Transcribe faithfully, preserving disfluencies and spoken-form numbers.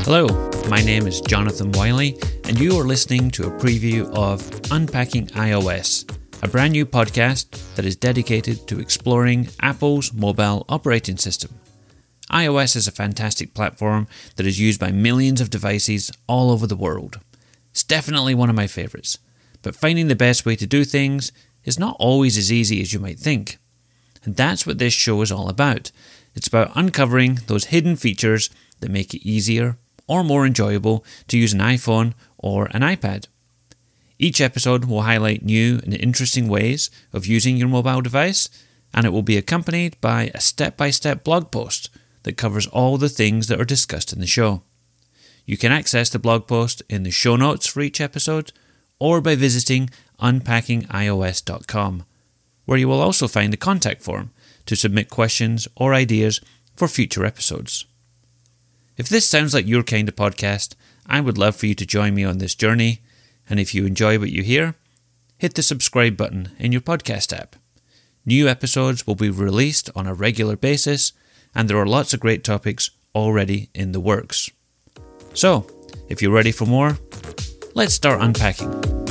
Hello, my name is Jonathan Wiley, and you are listening to a preview of Unpacking iOS, a brand new podcast that is dedicated to exploring Apple's mobile operating system. iOS is a fantastic platform that is used by millions of devices all over the world. It's definitely one of my favourites, but finding the best way to do things is not always as easy as you might think. And that's what this show is all about. It's about uncovering those hidden features that make it easier or more enjoyable to use an iPhone or an iPad. Each episode will highlight new and interesting ways of using your mobile device, and it will be accompanied by a step-by-step blog post that covers all the things that are discussed in the show. You can access the blog post in the show notes for each episode or by visiting unpacking i O S dot com, where you will also find a contact form to submit questions or ideas for future episodes. If this sounds like your kind of podcast, I would love for you to join me on this journey, and if you enjoy what you hear, hit the subscribe button in your podcast app. New episodes will be released on a regular basis, and there are lots of great topics already in the works. So, if you're ready for more, let's start unpacking.